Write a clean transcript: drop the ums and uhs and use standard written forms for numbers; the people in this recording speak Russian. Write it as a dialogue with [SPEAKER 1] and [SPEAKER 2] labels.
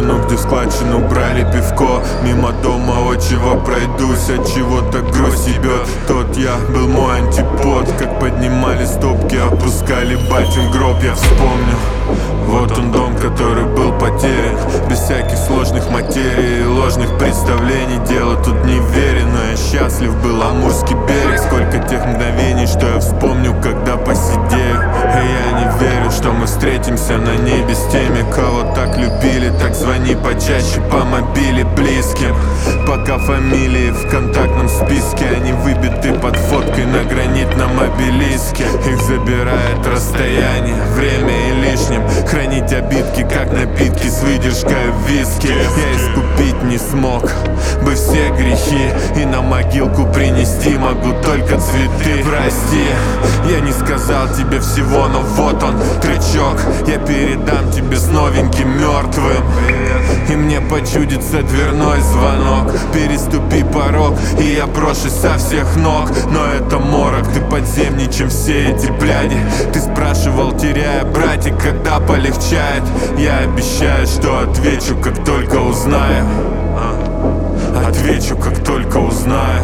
[SPEAKER 1] машину, где в складчину брали пивко. Мимо дома отчего пройдусь, от чего-то грусть ебет. Тот я был мой антипод, как поднимали стопки, опускали батин гроб. Я вспомнил, вот он дом, который был потерян, без всяких сложных материй и ложных представлений. Дело тут не верен, но я счастлив был. Амурский берег, сколько тех мгновений, что я вспомню, когда посидею. И я не верю, что мы встретимся на небе с теми, кого так любили. Так звони почаще по мобиле близким, пока фамилии в контактном списке, они выбиты под фоткой на гранитном обелиске. Их забирает расстояние, время и лишним хранить обидки, как напитки с выдержкой в виске. Я искупить не смог бы все грехи, и на могилку принести могу только цветы. Прости, я не сказал тебе всего, но вот он, крючок. Я передам тебе с новеньким мертвым, и мне почудится дверной звонок. Переступи порог, и я брошусь со всех ног. Но это морок, ты подземней, чем все эти бляди. Ты спрашивал, теряя братик, когда полегчает. Я обещаю, что отвечу, как только узнаю. Отвечу, как только узнаю.